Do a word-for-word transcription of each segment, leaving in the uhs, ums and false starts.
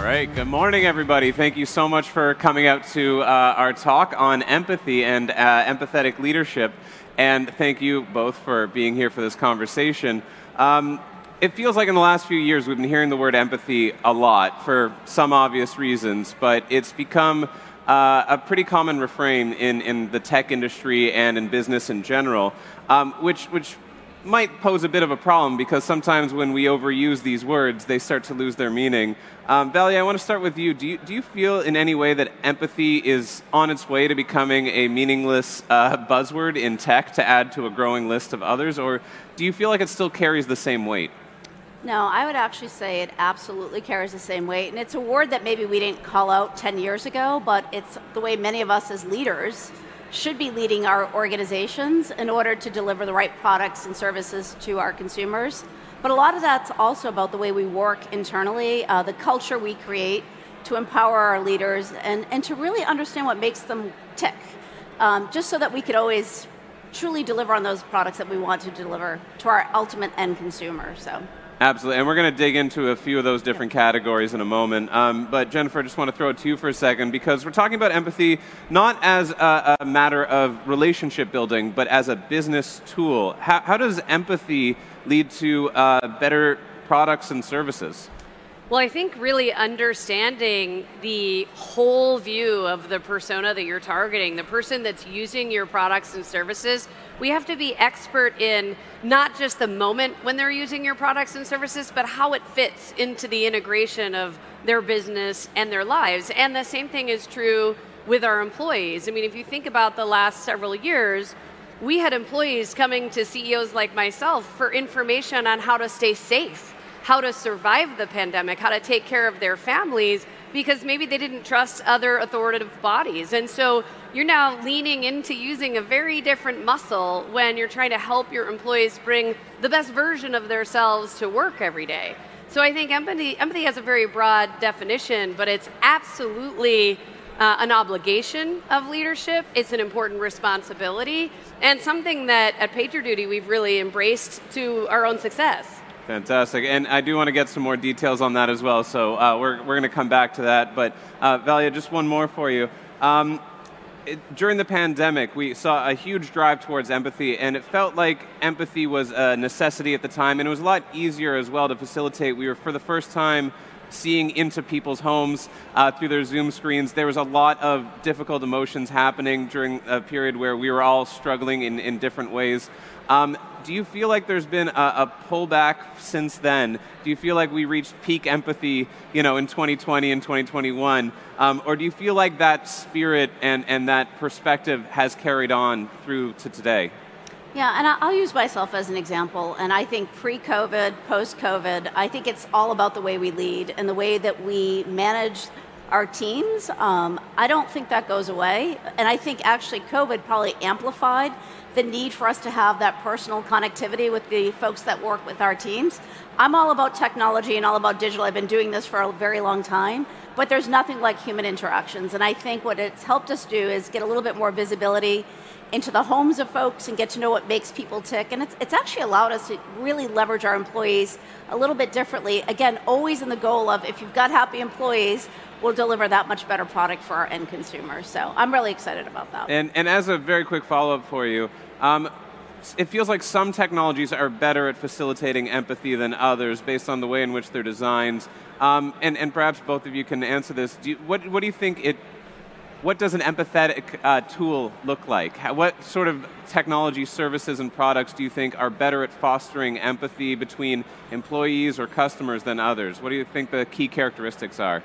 right, good morning, everybody. Thank you so much for coming out to uh, our talk on empathy and uh, empathetic leadership. And thank you both for being here for this conversation. Um, it feels like in the last few years we've been hearing the word empathy a lot for some obvious reasons, but it's become uh, a pretty common refrain in, in the tech industry and in business in general, um, which which might pose a bit of a problem because sometimes when we overuse these words, they start to lose their meaning. Um, Vali, I want to start with you. Do you do you feel in any way that empathy is on its way to becoming a meaningless uh, buzzword in tech to add to a growing list of others, or do you feel like it still carries the same weight? No, I would actually say it absolutely carries the same weight, and it's a word that maybe we didn't call out ten years ago, but it's the way many of us as leaders should be leading our organizations in order to deliver the right products and services to our consumers. But a lot of that's also about the way we work internally, uh, the culture we create to empower our leaders and, and to really understand what makes them tick, um, just so that we could always truly deliver on those products that we want to deliver to our ultimate end consumer. So. Absolutely, and we're going to dig into a few of those different categories in a moment. Um, but Jennifer, I just want to throw it to you for a second because we're talking about empathy not as a, a matter of relationship building, but as a business tool. How, how does empathy lead to uh, better products and services? Well, I think really understanding the whole view of the persona that you're targeting, the person that's using your products and services, we have to be expert in not just the moment when they're using your products and services, but how it fits into the integration of their business and their lives. And the same thing is true with our employees. I mean, if you think about the last several years, we had employees coming to C E Os like myself for information on how to stay safe, how to survive the pandemic, how to take care of their families, because maybe they didn't trust other authoritative bodies. And so you're now leaning into using a very different muscle when you're trying to help your employees bring the best version of themselves to work every day. So I think empathy, empathy has a very broad definition, but it's absolutely uh, an obligation of leadership. It's an important responsibility and something that at PagerDuty we've really embraced to our own success. Fantastic, and I do want to get some more details on that as well, so uh, we're we're going to come back to that. But uh, Valia, just one more for you. Um, it, during the pandemic, we saw a huge drive towards empathy, and it felt like empathy was a necessity at the time, and it was a lot easier as well to facilitate. We were, for the first time, seeing into people's homes uh, through their Zoom screens. There was a lot of difficult emotions happening during a period where we were all struggling in, in different ways. Um, do you feel like there's been a, a pullback since then? Do you feel like we reached peak empathy, you know, in twenty twenty and twenty twenty-one? Um, or do you feel like that spirit and, and that perspective has carried on through to today? Yeah, and I'll use myself as an example. And I think pre-COVID, post-COVID, I think it's all about the way we lead and the way that we manage our teams. Um, I don't think that goes away. And I think actually COVID probably amplified the need for us to have that personal connectivity with the folks that work with our teams. I'm all about technology and all about digital. I've been doing this for a very long time, but there's nothing like human interactions. And I think what it's helped us do is get a little bit more visibility into the homes of folks and get to know what makes people tick. And it's, it's actually allowed us to really leverage our employees a little bit differently. Again, always in the goal of if you've got happy employees, we'll deliver that much better product for our end consumers. So I'm really excited about that. And, and as a very quick follow-up for you, um, it feels like some technologies are better at facilitating empathy than others based on the way in which they're designed. Um, and, and perhaps both of you can answer this. Do you, what, what do you think it, what does an empathetic uh, tool look like? How, what sort of technology services and products do you think are better at fostering empathy between employees or customers than others? What do you think the key characteristics are?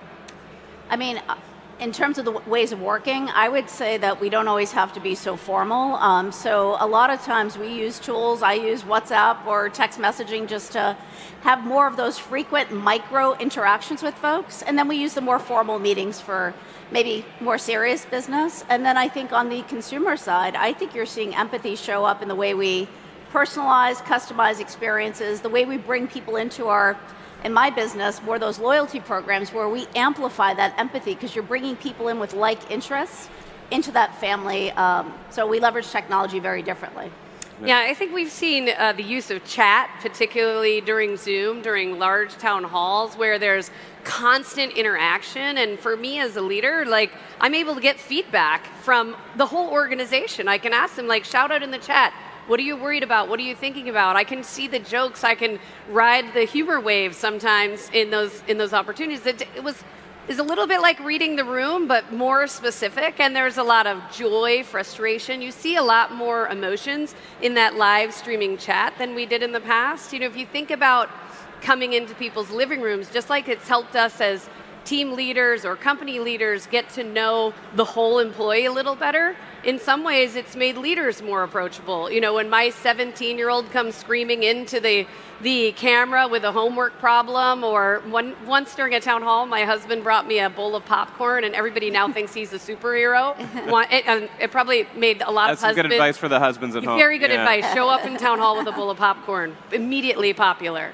I mean, in terms of the w- ways of working, I would say that we don't always have to be so formal. Um, so a lot of times we use tools. I use WhatsApp or text messaging just to have more of those frequent micro interactions with folks. And then we use the more formal meetings for maybe more serious business. And then I think on the consumer side, I think you're seeing empathy show up in the way we personalize, customize experiences, the way we bring people into our, in my business, more those loyalty programs where we amplify that empathy because you're bringing people in with like interests into that family. Um, so we leverage technology very differently. Yeah, I think we've seen uh, the use of chat, particularly during Zoom, during large town halls where there's constant interaction. And for me as a leader, like, I'm able to get feedback from the whole organization. I can ask them, like, shout out in the chat, what are you worried about? What are you thinking about? I can see the jokes. I can ride the humor wave sometimes in those in those opportunities. It, it was is a little bit like reading the room, but more specific. And there's a lot of joy, frustration. You see a lot more emotions in that live streaming chat than we did in the past. You know, if you think about coming into people's living rooms, just like it's helped us as team leaders or company leaders get to know the whole employee a little better, in some ways it's made leaders more approachable. You know, when my seventeen-year-old comes screaming into the the camera with a homework problem, or one, once during a town hall, my husband brought me a bowl of popcorn and everybody now thinks he's a superhero. it, um, it probably made a lot That's of husbands... That's good advice for the husbands at home. Very good yeah. advice. Show up in town hall with a bowl of popcorn. Immediately popular.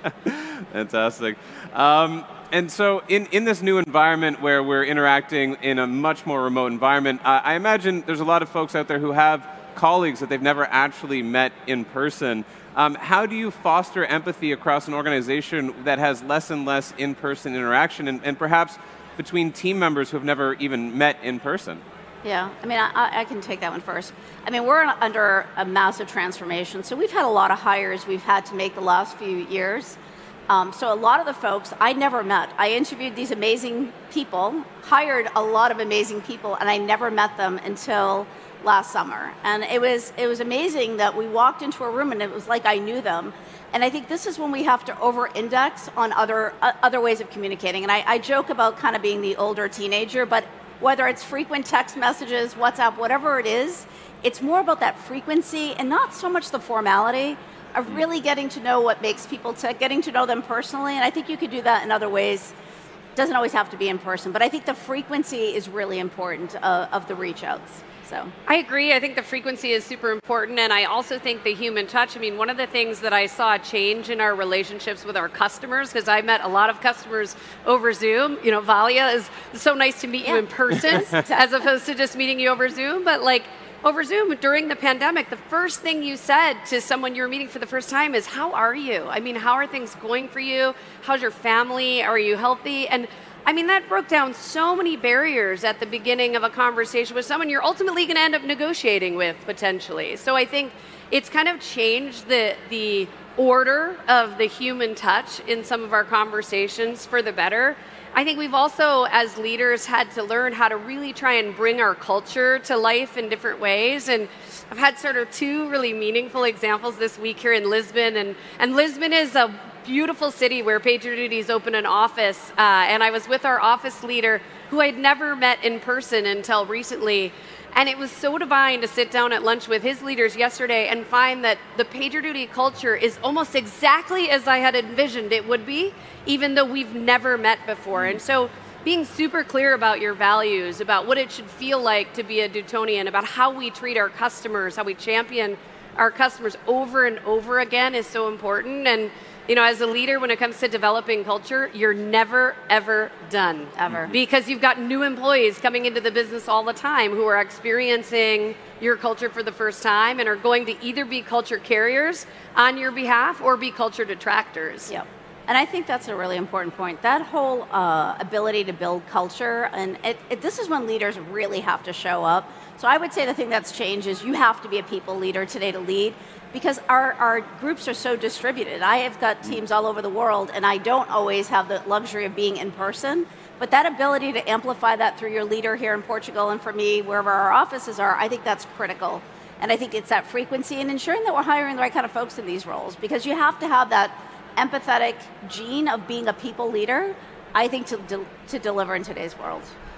Fantastic. Um, And so in, in this new environment where we're interacting in a much more remote environment, uh, I imagine there's a lot of folks out there who have colleagues that they've never actually met in person. Um, how do you foster empathy across an organization that has less and less in-person interaction, and, and perhaps between team members who have never even met in person? Yeah, I mean, I, I can take that one first. I mean, we're under a massive transformation, so we've had a lot of hires we've had to make the last few years. Um, so a lot of the folks I never met. I interviewed these amazing people, hired a lot of amazing people, and I never met them until last summer. And it was it was amazing that we walked into a room and it was like I knew them. And I think this is when we have to over-index on other uh, other ways of communicating. And I, I joke about kind of being the older teenager, but whether it's frequent text messages, WhatsApp, whatever it is, it's more about that frequency and not so much the formality of really getting to know what makes people tick, getting to know them personally. And I think you could do that in other ways. Doesn't always have to be in person, but I think the frequency is really important uh, of the reach outs. So I agree. I think the frequency is super important, and I also think the human touch. I mean, one of the things that I saw change in our relationships with our customers, because I met a lot of customers over Zoom. You know, Valia, is so nice to meet yeah. you in person as opposed to just meeting you over Zoom. But like, over Zoom during the pandemic, the first thing you said to someone you're meeting for the first time is, how are you? I mean, how are things going for you? How's your family? Are you healthy? And I mean, that broke down so many barriers at the beginning of a conversation with someone you're ultimately going to end up negotiating with, potentially. So I think it's kind of changed the the order of the human touch in some of our conversations for the better. I think we've also, as leaders, had to learn how to really try and bring our culture to life in different ways. And I've had sort of two really meaningful examples this week here in Lisbon. And, and Lisbon is a beautiful city where PagerDuty's opened an office. Uh, and I was with our office leader, who I'd never met in person until recently. And it was so divine to sit down at lunch with his leaders yesterday and find that the PagerDuty culture is almost exactly as I had envisioned it would be, even though we've never met before. And so being super clear about your values, about what it should feel like to be a Dutonian, about how we treat our customers, how we champion our customers over and over again is so important. And you know, as a leader, when it comes to developing culture, you're never, ever done. Ever. Because you've got new employees coming into the business all the time who are experiencing your culture for the first time and are going to either be culture carriers on your behalf or be culture detractors. Yep. And I think that's a really important point. That whole uh, ability to build culture, and it, it, this is when leaders really have to show up. So I would say the thing that's changed is you have to be a people leader today to lead, because our, our groups are so distributed. I have got teams all over the world, and I don't always have the luxury of being in person. But that ability to amplify that through your leader here in Portugal, and for me, wherever our offices are, I think that's critical. And I think it's that frequency and ensuring that we're hiring the right kind of folks in these roles, because you have to have that empathetic gene of being a people leader, I think, to de- to deliver in today's world.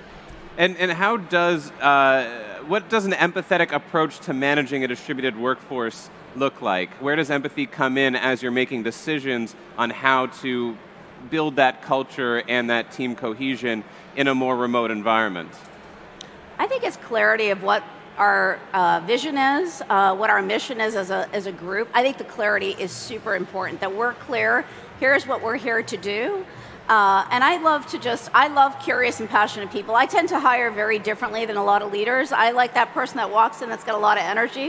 And and how does uh, what does an empathetic approach to managing a distributed workforce look like? Where does empathy come in as you're making decisions on how to build that culture and that team cohesion in a more remote environment? I think it's clarity of what our uh, vision is, uh, what our mission is as a as a group. I think the clarity is super important, that we're clear, here's what we're here to do. Uh, and I love to just, I love curious and passionate people. I tend to hire very differently than a lot of leaders. I like that person that walks in that's got a lot of energy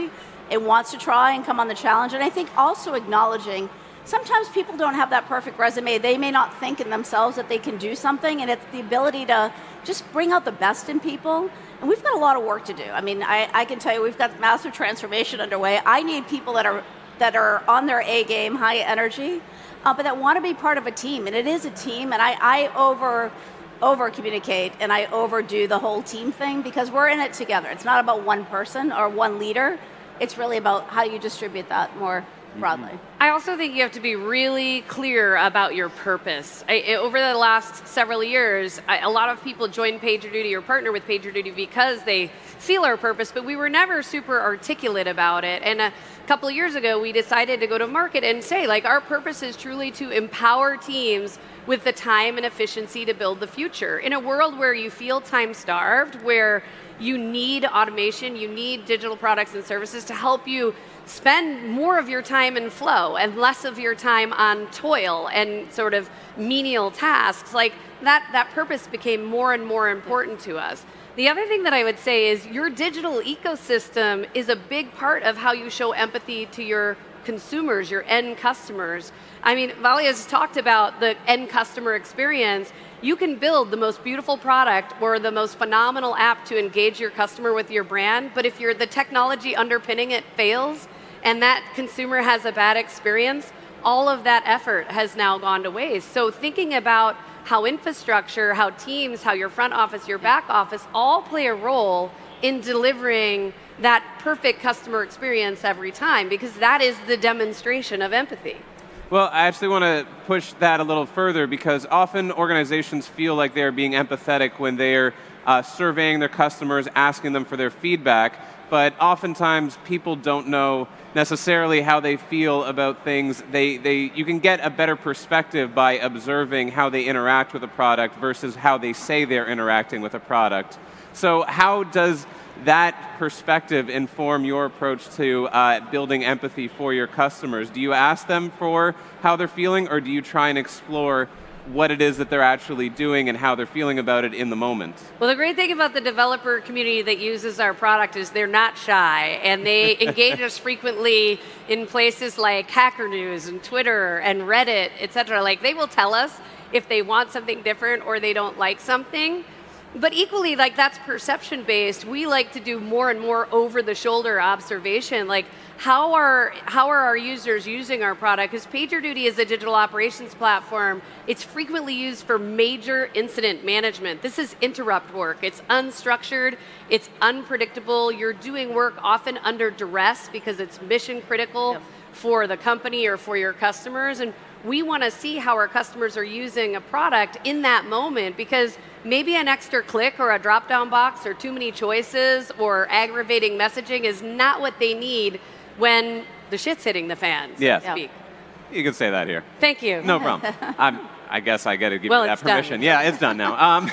and wants to try and come on the challenge. And I think also acknowledging sometimes people don't have that perfect resume. They may not think in themselves that they can do something, and it's the ability to just bring out the best in people. And we've got a lot of work to do. I mean, I, I can tell you we've got massive transformation underway. I need people that are that are on their A game, high energy, uh, but that want to be part of a team. And it is a team, and I, I over over communicate and I overdo the whole team thing because we're in it together. It's not about one person or one leader. It's really about how you distribute that more broadly. I also think you have to be really clear about your purpose. I, over the last several years, I, a lot of people join PagerDuty or partner with PagerDuty because they feel our purpose, but we were never super articulate about it. And a couple of years ago, we decided to go to market and say, like, our purpose is truly to empower teams with the time and efficiency to build the future. In a world where you feel time-starved, where you need automation, you need digital products and services to help you spend more of your time in flow and less of your time on toil and sort of menial tasks, like that, that purpose became more and more important to us. The other thing that I would say is your digital ecosystem is a big part of how you show empathy to your consumers, your end customers. I mean, Valia's talked about the end customer experience. You can build the most beautiful product or the most phenomenal app to engage your customer with your brand, but if you're, the technology underpinning it fails and that consumer has a bad experience, all of that effort has now gone to waste. So thinking about how infrastructure, how teams, how your front office, your back office all play a role in delivering that perfect customer experience every time, because that is the demonstration of empathy. Well, I actually want to push that a little further because often organizations feel like they're being empathetic when they're uh, surveying their customers, asking them for their feedback, but oftentimes people don't know necessarily how they feel about things. They, they, you can get a better perspective by observing how they interact with a product versus how they say they're interacting with a product. So how does that perspective inform your approach to uh, building empathy for your customers? Do you ask them for how they're feeling, or do you try and explore what it is that they're actually doing and how they're feeling about it in the moment? Well, the great thing about the developer community that uses our product is they're not shy, and they engage us frequently in places like Hacker News and Twitter and Reddit, et cetera. Like, they will tell us if they want something different or they don't like something. But equally, like, that's perception-based. We like to do more and more over-the-shoulder observation. Like, how are how are our users using our product? Because PagerDuty is a digital operations platform. It's frequently used for major incident management. This is interrupt work. It's unstructured. It's unpredictable. You're doing work often under duress because it's mission critical yep. for the company or for your customers. And we want to see how our customers are using a product in that moment, because maybe an extra click or a drop-down box or too many choices or aggravating messaging is not what they need when the shit's hitting the fan, so yes. to speak. You can say that here. Thank you. No problem. I'm, I guess I got to give well, you that it's permission. Done. Yeah, it's done now. Um,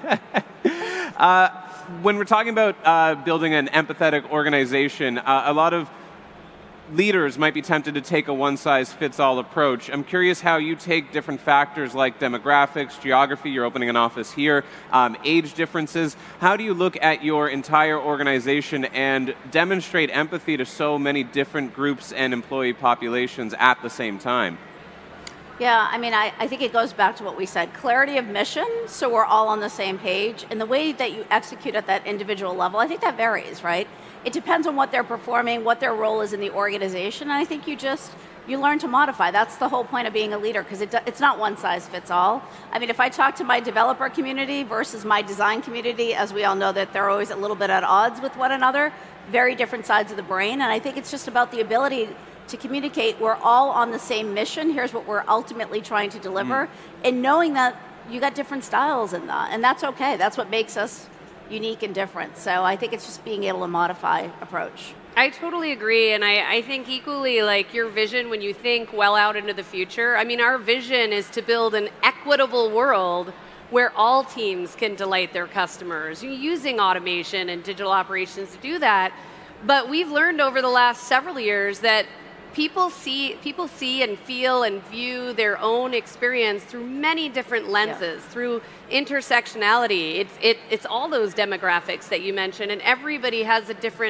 uh, when we're talking about uh, building an empathetic organization, uh, a lot of leaders might be tempted to take a one-size-fits-all approach. I'm curious how you take different factors like demographics, geography, you're opening an office here, um, age differences. How do you look at your entire organization and demonstrate empathy to so many different groups and employee populations at the same time? Yeah, I mean, I, I think it goes back to what we said, clarity of mission, so we're all on the same page, and the way that you execute at that individual level, I think that varies, right? It depends on what they're performing, what their role is in the organization, and I think you just, you learn to modify. That's the whole point of being a leader, because it, it's not one size fits all. I mean, if I talk to my developer community versus my design community, as we all know that they're always a little bit at odds with one another, very different sides of the brain, and I think it's just about the ability to communicate. We're all on the same mission. Here's what we're ultimately trying to deliver, mm. and knowing that you got different styles in that, and that's okay. That's what makes us unique and different. So I think it's just being able to modify approach. I totally agree, and I, I think equally, like, your vision when you think well out into the future, I mean, our vision is to build an equitable world where all teams can delight their customers, using automation and digital operations to do that. But we've learned over the last several years that People see, people see and feel and view their own experience through many different lenses, yeah. through intersectionality. It's, it, it's all those demographics that you mentioned, and everybody has a different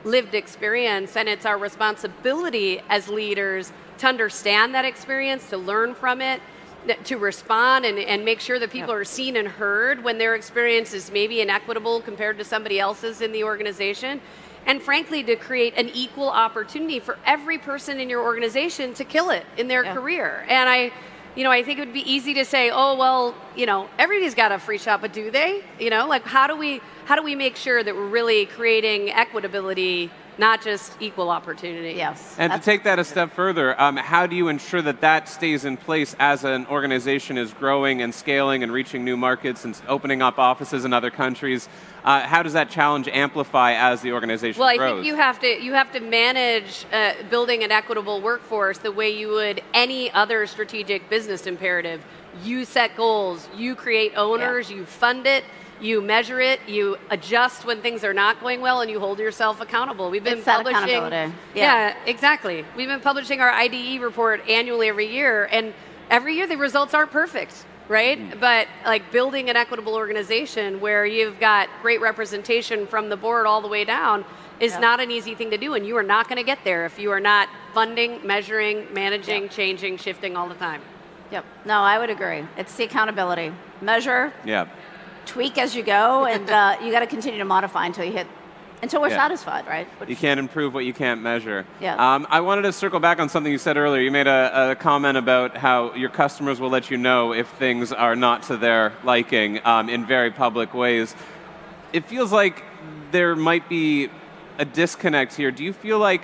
lived experience, and it's our responsibility as leaders to understand that experience, to learn from it, to respond and, and make sure that people yep. are seen and heard when their experience is maybe inequitable compared to somebody else's in the organization. And frankly, to create an equal opportunity for every person in your organization to kill it in their yeah. career. And I, you know, I think it would be easy to say, oh, well, you know, everybody's got a free shot, but do they? You know, like how do we, how do we make sure that we're really creating equitability, not just equal opportunity? Yes. And to take that a step further, um, how do you ensure that that stays in place as an organization is growing and scaling and reaching new markets and opening up offices in other countries? Uh, how does that challenge amplify as the organization well, grows? Well, I think you have to you have to manage uh, building an equitable workforce the way you would any other strategic business imperative. You set goals, you create owners, yeah. you fund it, you measure it, you adjust when things are not going well, and you hold yourself accountable. We've been it's that publishing, accountability. Yeah. yeah, exactly. We've been publishing our I D E report annually every year, and every year the results aren't perfect, right? Mm. But like building an equitable organization where you've got great representation from the board all the way down is yeah. not an easy thing to do, and you are not going to get there if you are not funding, measuring, managing, yeah. changing, shifting all the time. Yep. No, I would agree. It's the accountability. Measure. Yeah. Tweak as you go, and uh, you got to continue to modify until you hit, until we're yeah. satisfied, right? Which, you can't improve what you can't measure. Yeah. Um, I wanted to circle back on something you said earlier. You made a, a comment about how your customers will let you know if things are not to their liking um, in very public ways. It feels like there might be a disconnect here. Do you feel like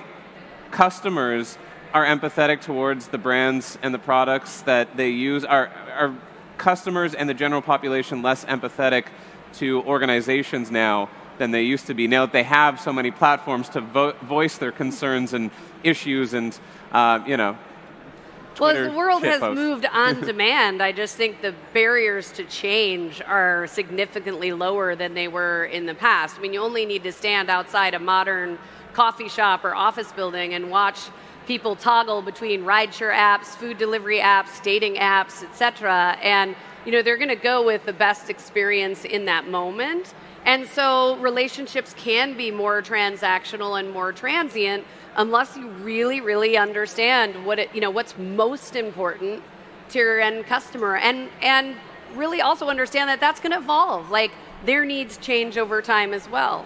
customers are empathetic towards the brands and the products that they use? Are, are customers and the general population less empathetic to organizations now than they used to be, now that they have so many platforms to vo- voice their concerns and issues and, uh, you know, Twitter well, as the world has posts. moved on demand, I just think the barriers to change are significantly lower than they were in the past. I mean, you only need to stand outside a modern coffee shop or office building and watch people toggle between rideshare apps, food delivery apps, dating apps, et cetera. And, you know, they're going to go with the best experience in that moment. And so relationships can be more transactional and more transient unless you really, really understand what it, you know, what's most important to your end customer, and and really also understand that that's going to evolve. Like their needs change over time as well.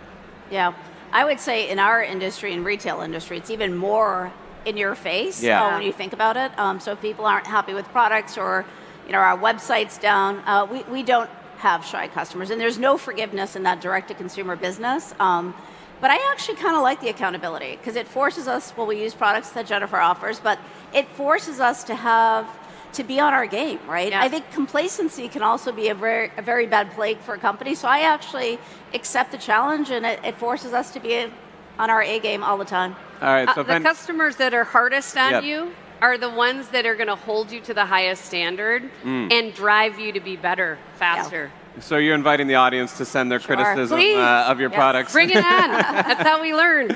Yeah. I would say in our industry, in retail industry, it's even more in your face yeah. uh, when you think about it. Um, so if people aren't happy with products or, you know, our website's down, uh, we, we don't have shy customers. And there's no forgiveness in that direct-to-consumer business. Um, but I actually kind of like the accountability because it forces us, well, we use products that Jennifer offers, but it forces us to have to be on our game, right? Yeah. I think complacency can also be a very, a very bad plague for a company. So I actually accept the challenge, and it, it forces us to be on our A game all the time. All right. So uh, the I'm, customers that are hardest on yep. you are the ones that are going to hold you to the highest standard mm. and drive you to be better, faster. Yeah. So you're inviting the audience to send their sure. criticism uh, of your yes. products. Bring it on. That's how we learn.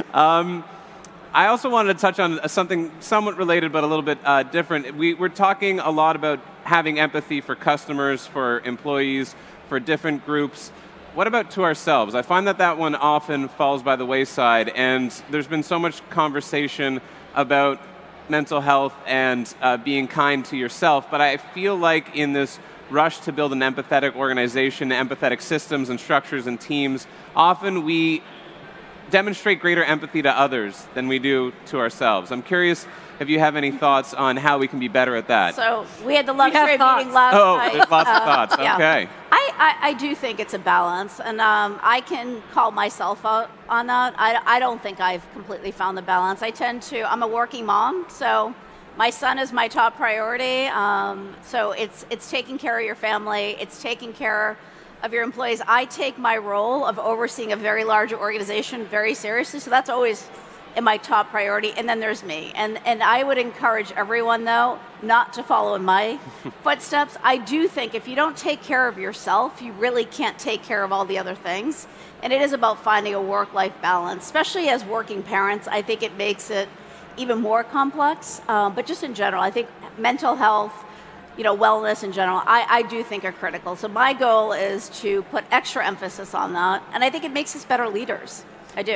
Um, I also wanted to touch on something somewhat related but a little bit uh, different. We, we're talking a lot about having empathy for customers, for employees, for different groups. What about to ourselves? I find that that one often falls by the wayside, and there's been so much conversation about mental health and uh, being kind to yourself, but I feel like in this rush to build an empathetic organization, empathetic systems and structures and teams, often we demonstrate greater empathy to others than we do to ourselves. I'm curious if you have any thoughts on how we can be better at that. So we had the luxury of thoughts. meeting last oh, night. there's lots of Uh, thoughts. yeah. Okay. I, I, I do think it's a balance, and um, I can call myself out on that. I, I don't think I've completely found the balance. I tend to, I'm a working mom, so my son is my top priority. Um, so it's it's taking care of your family. It's taking care of your employees. I take my role of overseeing a very large organization very seriously, so that's always in my top priority. And then there's me. And and I would encourage everyone, though, not to follow in my footsteps. I do think if you don't take care of yourself, you really can't take care of all the other things. And it is about finding a work-life balance, especially as working parents. I think it makes it even more complex. Um, but just in general, I think mental health, you know, wellness in general, I, I do think are critical. So my goal is to put extra emphasis on that, and I think it makes us better leaders. I do.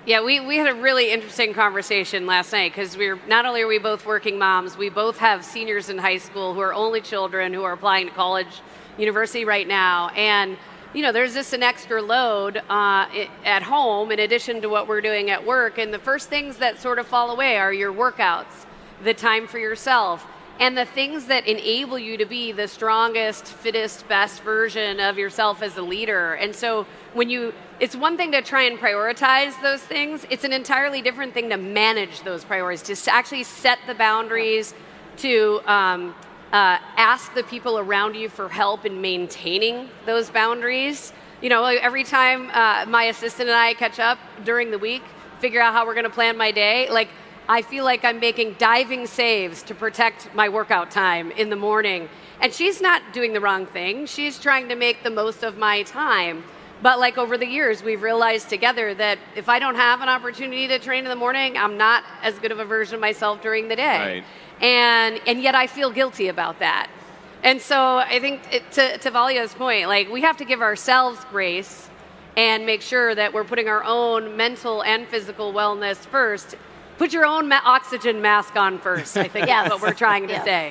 Yeah, we, we had a really interesting conversation last night because we're not only are we both working moms, we both have seniors in high school who are only children who are applying to college, university right now, and you know there's just an extra load uh, at home in addition to what we're doing at work. And the first things that sort of fall away are your workouts, the time for yourself, and the things that enable you to be the strongest, fittest, best version of yourself as a leader. And so when you, it's one thing to try and prioritize those things. It's an entirely different thing to manage those priorities, to actually set the boundaries, to um, uh, ask the people around you for help in maintaining those boundaries. You know, like every time uh, my assistant and I catch up during the week, figure out how we're going to plan my day, like I feel like I'm making diving saves to protect my workout time in the morning. And she's not doing the wrong thing. She's trying to make the most of my time. But like over the years, we've realized together that if I don't have an opportunity to train in the morning, I'm not as good of a version of myself during the day. Right. And and yet I feel guilty about that. And so I think it, to, to Valia's point, like we have to give ourselves grace and make sure that we're putting our own mental and physical wellness first. Put your own ma- oxygen mask on first, I think Yes. is what we're trying to Yes. say.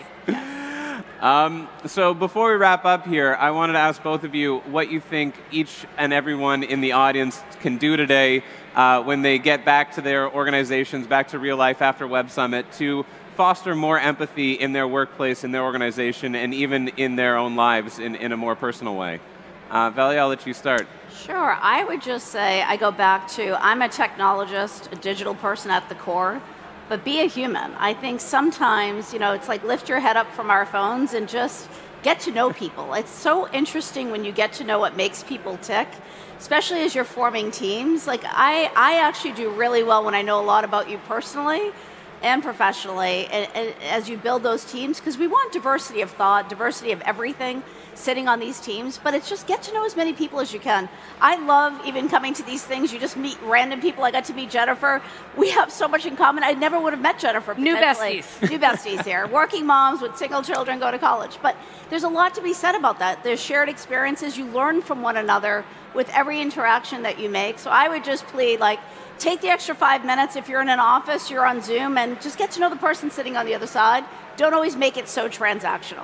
Um, so before we wrap up here, I wanted to ask both of you what you think each and everyone in the audience can do today uh, when they get back to their organizations, back to real life after Web Summit, to foster more empathy in their workplace, in their organization, and even in their own lives in, in a more personal way. Uh, Valia, I'll let you start. Sure. I would just say I go back to I'm a technologist, a digital person at the core, but be a human. I think sometimes, you know, it's like lift your head up from our phones and just get to know people. It's so interesting when you get to know what makes people tick, especially as you're forming teams. Like I, I actually do really well when I know a lot about you personally and professionally, and, and as you build those teams, because we want diversity of thought, diversity of everything sitting on these teams, but it's just get to know as many people as you can. I love even coming to these things, you just meet random people. I got to meet Jennifer. We have so much in common. I never would have met Jennifer. New potentially. besties. New besties here. Working moms with single children go to college. But there's a lot to be said about that. There's shared experiences. You learn from one another with every interaction that you make. So I would just plead, like, take the extra five minutes. If you're in an office, you're on Zoom, and just get to know the person sitting on the other side. Don't always make it so transactional.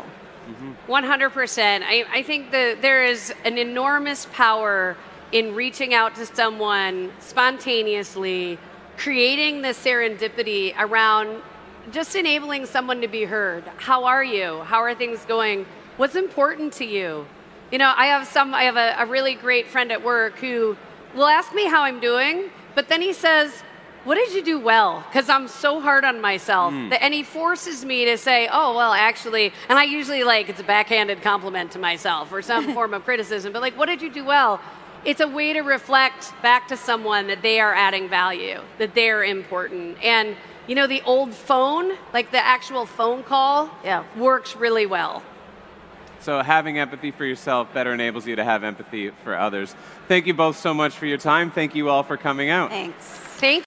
one hundred percent. I, I think that there is an enormous power in reaching out to someone spontaneously, creating the serendipity around just enabling someone to be heard. How are you? How are things going? What's important to you? You know, I have some. I have a, a really great friend at work who will ask me how I'm doing, but then he says, what did you do well? Because I'm so hard on myself. Mm. That, and he forces me to say, oh, well, actually, and I usually like, it's a backhanded compliment to myself or some form of criticism, but like, what did you do well? It's a way to reflect back to someone that they are adding value, that they're important. And, you know, the old phone, like the actual phone call, Yeah. works really well. So having empathy for yourself better enables you to have empathy for others. Thank you both so much for your time. Thank you all for coming out. Thanks. Thank